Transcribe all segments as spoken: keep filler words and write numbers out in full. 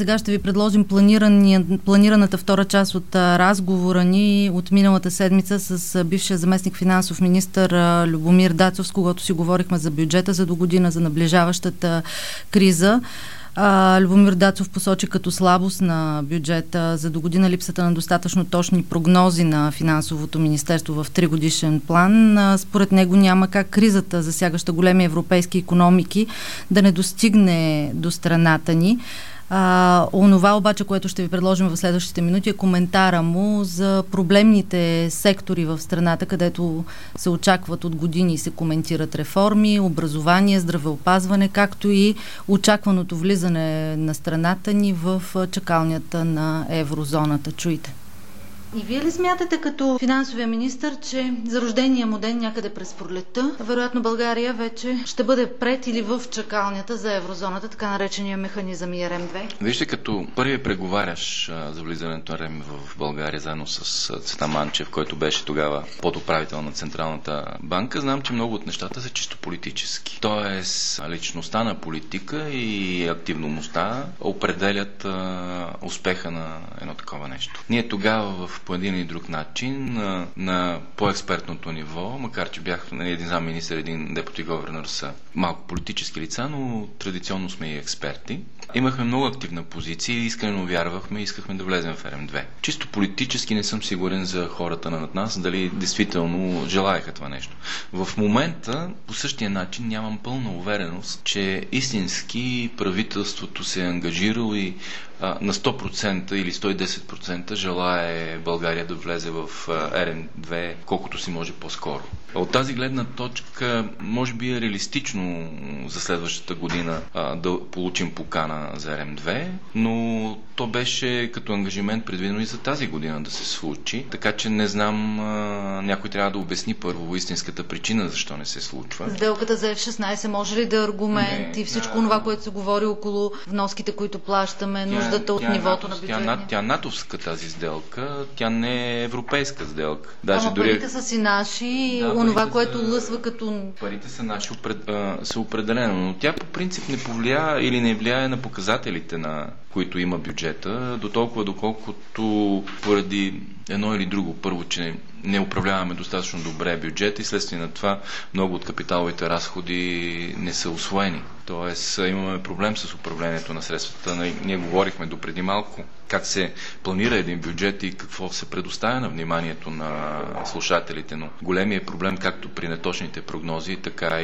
сега ще ви предложим планираната втора част от а, разговора ни от миналата седмица с а, бившия заместник финансов министър а, Любомир Дацов, с когото си говорихме за бюджета за до година, за наближаващата криза. А, Любомир Дацов посочи като слабост на бюджета за до година липсата на достатъчно точни прогнози на финансовото министерство в тригодишен план. А, според него няма как кризата, засягаща големи европейски икономики, да не достигне до страната ни. А, онова обаче, което ще ви предложим в следващите минути, е коментара му за проблемните сектори в страната, където се очакват от години и се коментират реформи, образование, здравеопазване, както и очакваното влизане на страната ни в чакалнята на еврозоната. Чуйте. И вие ли смятате като финансовия министър, че за рождения му ден някъде през пролетта, вероятно България вече ще бъде пред или в чакалнята за еврозоната, така наречения механизъм И Р М две? Вижте, като първият преговаряш а, за влизането на Р М в България, заедно с Цветан Манчев, който беше тогава подуправител на Централната банка, знам, че много от нещата са чисто политически. Тоест, личността на политика и активността определят а, успеха на едно такова нещо. Ние тогава в по един или друг начин на, на по-експертното ниво, макар че бях нали, един замминистър, един депутат говернер са малко политически лица, но традиционно сме и експерти. Имахме много активна позиция и искрено вярвахме и искахме да влезем в Р М две. Чисто политически не съм сигурен за хората над нас, дали действително желаяха това нещо. В момента по същия начин нямам пълна увереност, че истински правителството се е ангажирало и а, на сто процента или сто и десет процента желае България да влезе в Р М две колкото си може по-скоро. От тази гледна точка може би е реалистично за следващата година а, да получим покана за Р М две, но то беше като ангажимент предвидено и за тази година да се случи, така че не знам, а, някой трябва да обясни първо истинската причина защо не се случва. Сделката за Ф шестнайсет може ли да е аргумент не, и всичко това, да, което се говори около вноските, които плащаме, тя, нуждата от нивото на бюджета? Тя, тя натовска тази сделка, тя не е европейска сделка. Даже Ама дори... парите са си наши, да, онова, което са... лъсва като... Парите са наши, са определено, но тя по принцип не повлия или не влияе на показателите, на които има бюджета, до толкова доколкото поради едно или друго. Първо, че не управляваме достатъчно добре бюджета и следствие на това много от капиталовите разходи не са усвоени. Тоест имаме проблем с управлението на средствата. Ние говорихме допреди малко как се планира един бюджет и какво се предоставя на вниманието на слушателите, но големият проблем както при неточните прогнози, така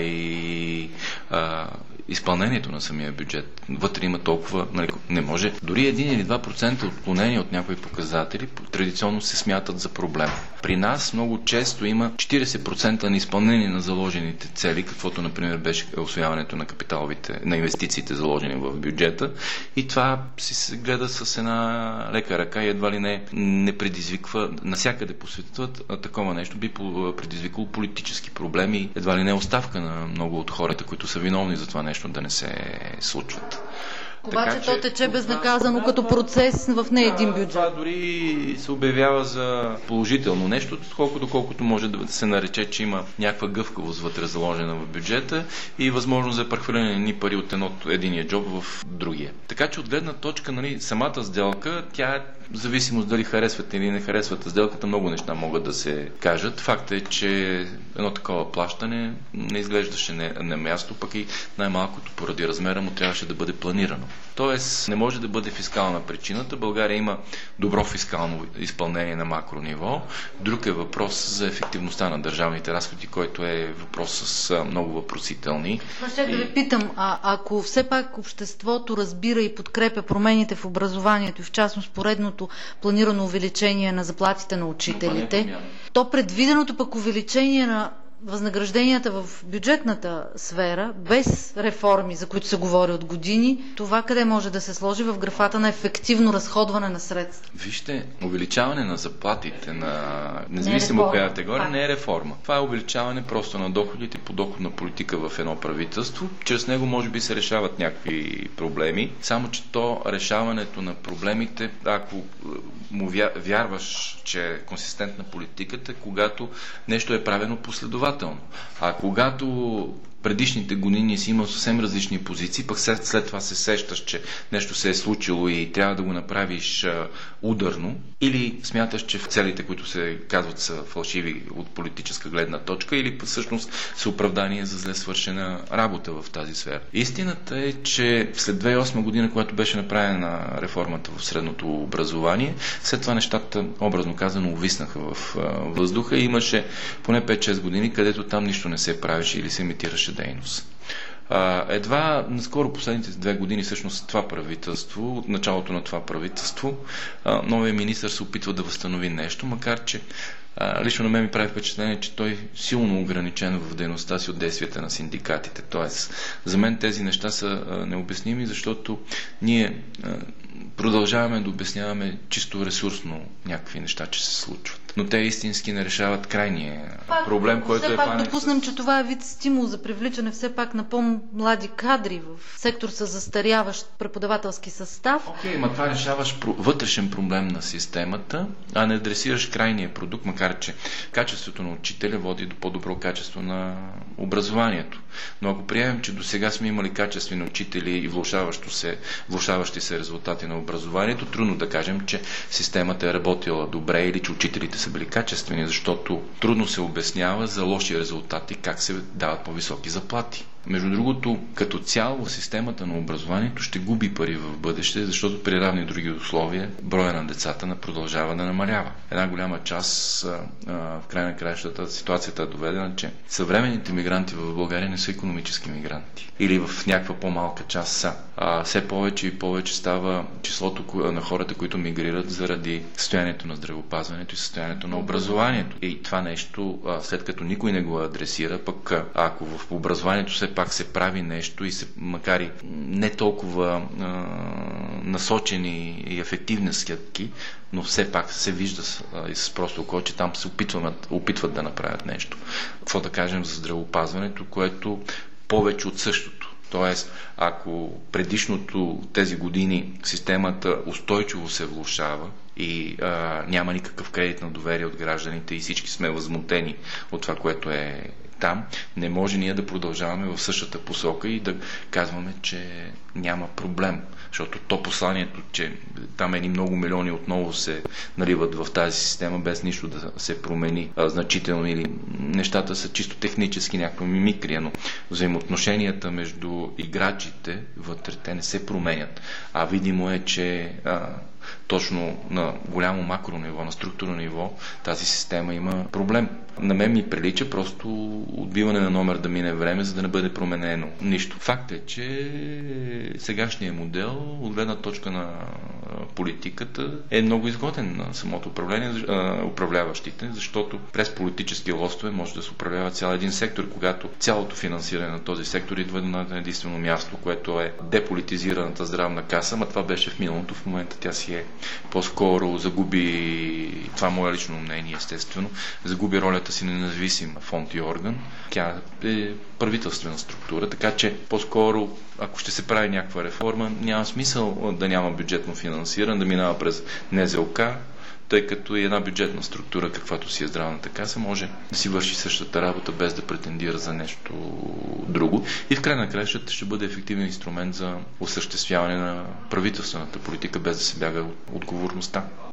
и а, изпълнението на самия бюджет. Вътре има толкова, нали, не може. Дори един или два процента отклонения от някои показатели традиционно се смятат за проблем. При нас много често има четирийсет процента на изпълнение на заложените цели, каквото, например, беше усвояването на капиталовите, на инвестициите, заложени в бюджета. И това си се гледа с една лека ръка и едва ли не, не предизвиква навсякъде по света такова нещо, би предизвикало политически проблеми, едва ли не оставка на много от хората, които са виновни за това нещо да не се случват. Обаче така, то че, тече безнаказано като процес в не един бюджет. Това дори се обявява за положително нещо, колкото колкото може да се нарече, че има някаква гъвкавост вътре заложена в бюджета и възможност за прехвърляне ни пари от едното, единия джоб в другия. Така че от гледна точка, нали, самата сделка, тя е в зависимост дали харесвате или не харесвате сделката, много неща могат да се кажат. Факт е, че едно такова плащане не изглеждаше на, на място, пък и най-малкото поради размера му трябваше да бъде планирано. Тоест, не може да бъде фискална причината. България има добро фискално изпълнение на макро ниво. Друг е въпрос за ефективността на държавните разходи, който е въпрос с много въпросителни. Ще да ви питам, а, ако все пак обществото разбира и подкрепя промените в образованието и в частност поредното планирано увеличение на заплатите на учителите, то предвиденото пък увеличение на възнагражденията в бюджетната сфера, без реформи, за които се говори от години, това къде може да се сложи в графата на ефективно разходване на средства? Вижте, увеличаване на заплатите на независимо от коя категория не е реформа. Това е увеличаване просто на доходите по доходна политика в едно правителство. Чрез него може би се решават някакви проблеми, само че то решаването на проблемите, ако му вярваш, че е консистентна политиката, когато нещо е правено последователно. А когато предишните години си имал съвсем различни позиции, пък след, след това се сещаш, че нещо се е случило и трябва да го направиш а, ударно, или смяташ, че целите, които се казват, са фалшиви от политическа гледна точка, или всъщност са оправдание за зле свършена работа в тази сфера. Истината е, че след две хиляди и осма година, когато беше направена реформата в средното образование, след това нещата, образно казано, увиснаха в а, въздуха и имаше поне пет-шест години, където там нищо не се правеше или се имитираше дейност. Едва наскоро последните две години, всъщност това правителство, от началото на това правителство, новия министър се опитва да възстанови нещо, макар че лично на мен ми прави впечатление, че той силно ограничен в дейността си от действията на синдикатите. Тоест, за мен тези неща са необясними, защото ние продължаваме да обясняваме чисто ресурсно някакви неща, че се случват. Но те истински не решават крайния пак, проблем, който е пак допуснем, че това е вид стимул за привличане все пак на по-млади кадри в сектор с застаряващ преподавателски състав. Окей, okay, ма това решаваш вътрешен проблем на системата, а не адресираш крайния продукт, макар че качеството на учителя води до по-добро качество на образованието. Но ако приемем, че до сега сме имали качествени учители и влошаващи се, влошаващи се резултати на образованието, трудно да кажем, че системата е работила добре или че учителите са били качествени, защото трудно се обяснява за лоши резултати как се дават по-високи заплати. Между другото, като цяло системата на образованието ще губи пари в бъдеще, защото при равни други условия броя на децата продължава да намалява. Една голяма част, а, а, в край на краищата, ситуацията е доведена, че съвременните мигранти в България не са икономически мигранти. Или в някаква по-малка част са. А, все повече и повече става числото на хората, които мигрират заради състоянието на здравеопазването и състоянието на образованието. И това нещо, а, след като никой не го адресира, пък ако в образованието все пак се прави нещо и се, макар и не толкова а, насочени и ефективни стъпки, но все пак се вижда с, а, и с просто око, че там се опитват, опитват да направят нещо. Какво да кажем за здравеопазването, което повече от същото. Тоест, ако предишното тези години системата устойчиво се влошава и а, няма никакъв кредит на доверие от гражданите и всички сме възмутени от това, което е там, не може ние да продължаваме в същата посока и да казваме, че няма проблем. Защото то посланието, че там едни много милиони отново се наливат в тази система без нищо да се промени а, значително или нещата са чисто технически някаква мимикрия, но взаимоотношенията между играчите вътре те не се променят. А видимо е, че а, точно на голямо макро ниво, на структурно ниво, тази система има проблем. На мен ми прилича просто отбиване на номер да мине време, за да не бъде променено нищо. Факт е, че сегашният модел, от гледна точка на политиката, е много изгоден на самото управление, управляващите, защото през политически лостове може да се управлява цял един сектор, когато цялото финансиране на този сектор идва на единствено място, което е деполитизираната здравна каса, ма това беше в миналото, в момента тя си е по-скоро загуби, това е мое лично мнение, естествено, загуби ролята си на независим фонд и орган. Тя е правителствена структура, така че по-скоро, ако ще се прави някаква реформа, няма смисъл да няма бюджетно финансиране, да минава през Н З О К, тъй като и една бюджетна структура, каквато си е здравната каса, може да си върши същата работа, без да претендира за нещо друго. И в край на краищата ще бъде ефективен инструмент за осъществяване на правителствената политика, без да се бяга от отговорността.